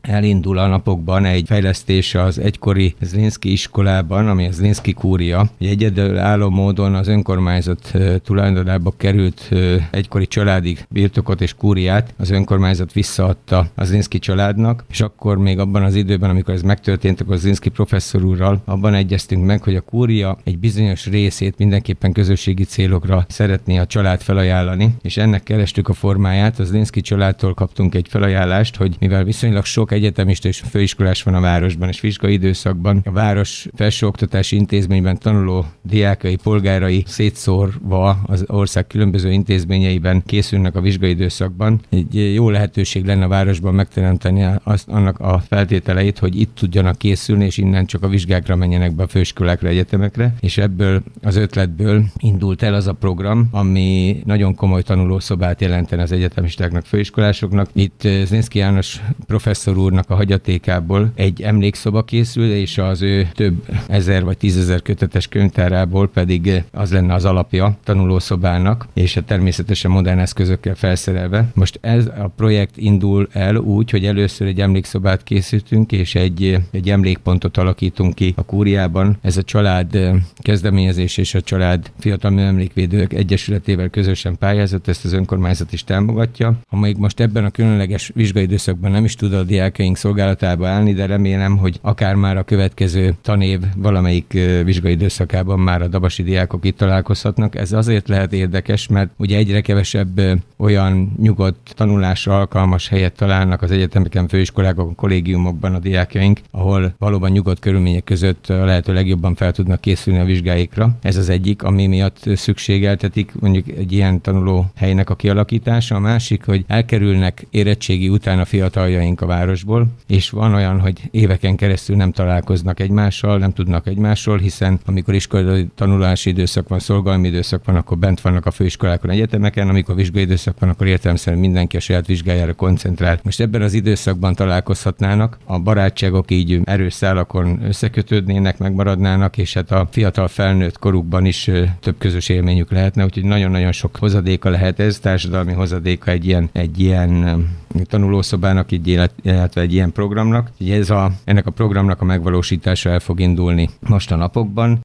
elindul a napokban egy fejlesztés az egykori Zrinszky iskolában, ami a Zrinszky kúria. Egyedülálló módon az önkormányzat tulajdonába került egykori családi birtokot és kúriát az önkormányzat visszaadta a Zrinszky családnak, és akkor még abban az időben, amikor ez megtörtént, akkor a Zrinszky professzor úrral abban egyeztünk meg, hogy a kúria egy bizonyos részét mindenképpen közösségi célokra szeretné a család felajánlani, és ennek kerestük a formáját. Az Zrinszky családtól kaptunk egy felajánlást, hogy mivel viszonylag sok egyetemista és főiskolás van a városban, és vizsgai időszakban a város felsőoktatási intézményben tanuló diákai, polgárai szétszórva az ország különböző intézményeiben készülnek a vizsgai időszakban. Egy jó lehetőség lenne a városban megteremteni annak a feltételeit, hogy itt tudjanak készülni, és innen csak a vizsgákra menjenek be a főiskolákra, egyetemekre, és ebből az ötletből indult el az a program, ami nagyon komoly tanulószobát jelentene az egyetemistáknak, főiskolásoknak. Itt Zrinszky János professzor úrnak a hagyatékából egy emlékszoba készül, és az ő több ezer vagy 10 000 kötetes könyvtárából pedig az lenne az alapja tanulószobának, és természetesen modern eszközökkel felszerelve. Most ez a projekt indul el úgy, hogy először egy emlékszobát készítünk, és egy emlékpontot alakítunk ki a kúriában. Ez a család kezdeményezés és a család Fiatal Műemlékvédők Egyesületével közösen pályázott, ezt az önkormányzat is támogatja. Amíg most ebben a különleges vizsgai időszakban nem is tud a diákjaink szolgálatába állni, de remélem, hogy akár már a következő tanév valamelyik vizsgai időszakában már a dabasi diákok itt találkozhatnak. Ez azért lehet érdekes, mert ugye egyre kevesebb olyan nyugodt tanulásra alkalmas helyet találnak az egyetemeken, főiskolákon, kollégiumokban a diákjaink, ahol valóban nyugodt körülmények között a lehető legjobban fel tudnak készülni a vizsgáikra. Ez az egyik, ami miatt szükségeltetik mondjuk egy ilyen tanulóhelynek a kialakítása. A másik, hogy elkerülnek érettségi után a fiataljaink a városból, és van olyan, hogy éveken keresztül nem találkoznak egymással, nem tudnak egymásról, hiszen amikor iskolai tanulási időszak van, szolgalmi időszak van, akkor bent vannak a főiskolákon, egyetemeken, amikor vizsgai időszak van, akkor értelemszerűen mindenki a saját vizsgájára koncentrál. Most ebben az időszakban találkozhatnának, a barátságok így erős szálakon összekötődnének, megmaradnának, és hát a fiatal felnőtt korukban is több közös élményük lehetne, úgyhogy nagyon-nagyon sok hozadéka lehet ez, társadalmi hozadéka egy ilyen tanulószobának, illetve egy ilyen programnak. Ennek a programnak a megvalósítása el fog indulni most a napokban.